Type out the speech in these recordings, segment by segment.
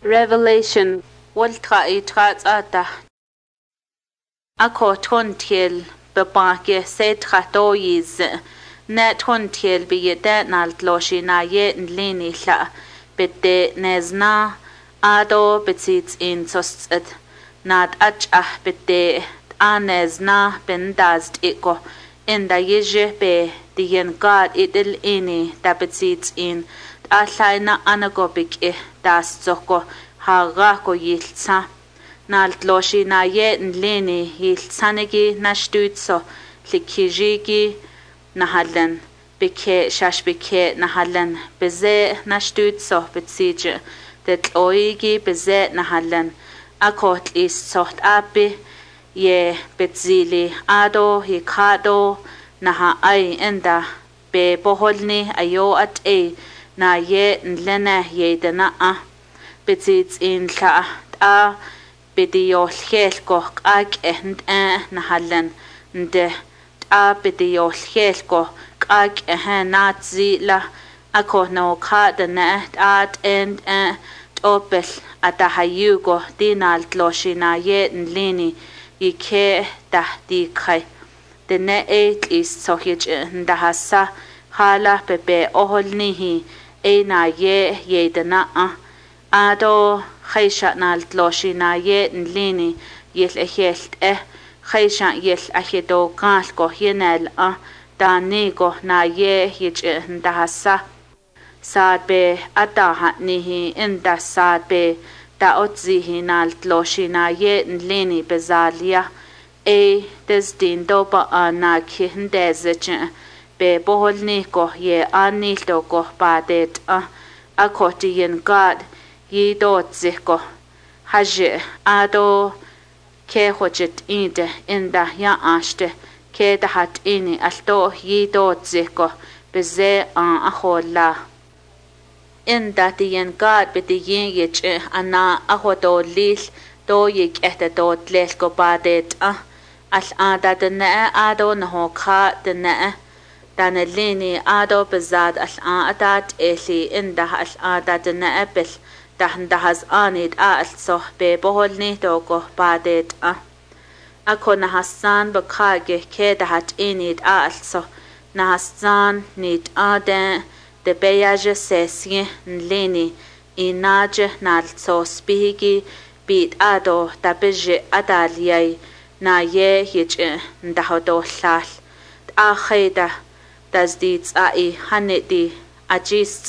Revelation waltra ata ako tontiel bebake se tratoyiz na tontiel biyete naltloshi na ye nlini la bete nezna ado betits in sostet nad achah bete anezna bendazd iko inda yeje be dien god idil ini dabetsits in Allaina anagobik das zoko haga ko yiltsa naltloshi na ye nlini yiltsanegi nashtutso likijigi nahallen bike shashbike nahallen beze nashtutso betsije detloigi beze nahallen akot is soht abi ye betzili ado hikado naha ay enda be boholni ayo at na ye nlena ye dana betits in la bidio khel ko ak end nahallen nde bidio khel ko ak nazi la ako no ka dana at end topel atahayugo dinal tloshina ye nlini ike tahdi khai dene is sohij ndahasa hala pepe oholnihi na ye dana ado khaysha nal tloshi na ye nlini yel ehelt khaysha yel ahedo kal ko yenel dani ko na ye yich ndahasa sabe ataha nihi inda sabe da otzihi nal tloshi na ye nlini bezalia desdin doba na kindezech be boholni ko ye anil to ko badet akotiyen god ye dotze ko haje ado ke hojet inde inda ya ashte ke da hat ini alto ye dotze ko beze ahola inda tiyen god betiyen yech ana ahodo lil do yek ehta dot lel ko badet al ada dana ado no kha dana Danelini ado bezad al-aadat eli indah al-aadat na-epel dahndahaz anid so be boholni dogo badet Ako nahassan bakage ke dahat inid so nahassan nid aden de beyaje sesye nlini inaje nalso spihigi bit ado tabeje adaliyay na ye yich ndahodo hlal akhida Dazdits hanedi ajis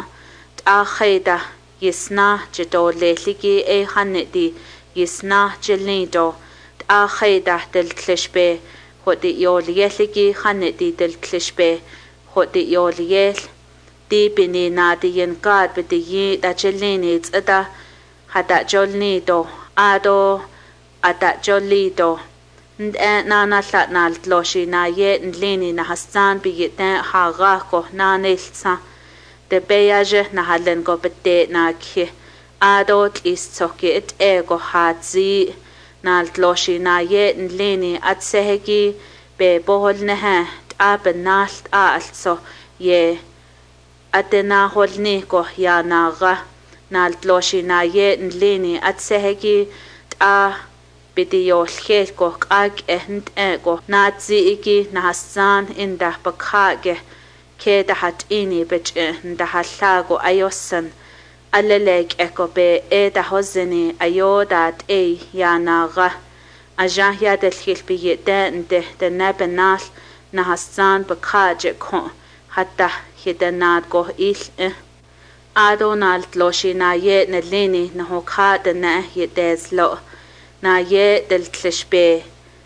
khayda yisna jdo leligi hanedi yisna jelido khayda del klishbe hodi yoliyeligi hanedi del klishbe hodi yoliyel di bini nadiyen god bidi da jelini tsada hada jolnido ado ada jolido na lat na tloshi na ye nlini na hassan biyete haga ko na nelsa de beyaje na halen go bete na ki adot is soket ego hatzi na tloshi na ye nlini atsehegi be bohol neha abenalt also ye atena holni ko ya naga na tloshi na ye nlini atsehegi Bidio khel ko ak ko nazi iki nahassan inda bakage ke dahat ini bech inda halago ayosan alelek eko be da hozeni ayodat yanaga ajah ya del khilbi de nabenal nahassan bakage ko hatta hidanad go il adonal tloshina ye nelini nahokha de na yedeslo na ye del klishbe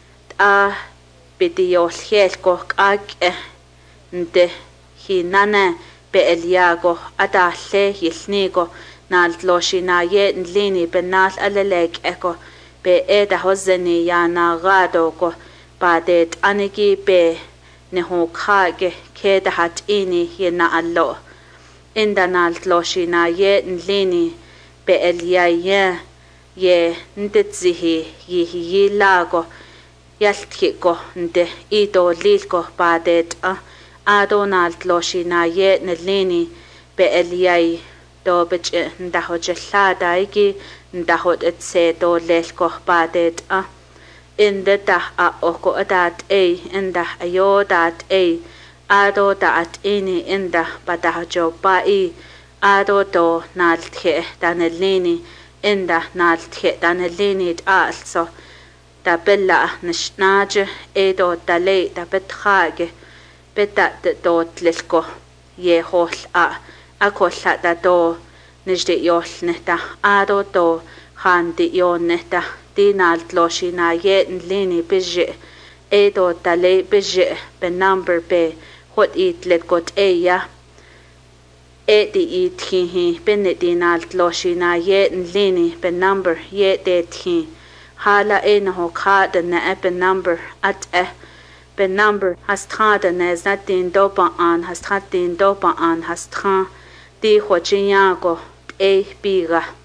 bidio khel ko ak nde hinana be eliago adahle yilnigo nal tloshi na ye nlini benal alelek eko be da hozeni ya na gado ko badet anigi be neho khage ke da hat ini yena allo inda nal tloshi na ye nlini be eliaye ye ndetsihi yi lago yaltkiko nde ido lilko badet adonal tloshi na ye nlini be eliai do bich ndaho jelada igi ndaho et se do lel ko badet a in the da a oko adat a in da ayo dat a ado dat ini in da badajo bai ado do nalthe danelini in da nalthe danelini also da bella nishnage edo dale da betrage betat do tlelko ye hol a kolla da do nijde yol neta ado do handi yon neta dinal tloshina ye lini bije edo dale bije be number be hot it let got eya edi it hi benedinal tloshina ye lini be number ye de thi hala en ho khada na be number at be number has khada nes na din dopa an has khadin dopa an has kha di hojinya go e biga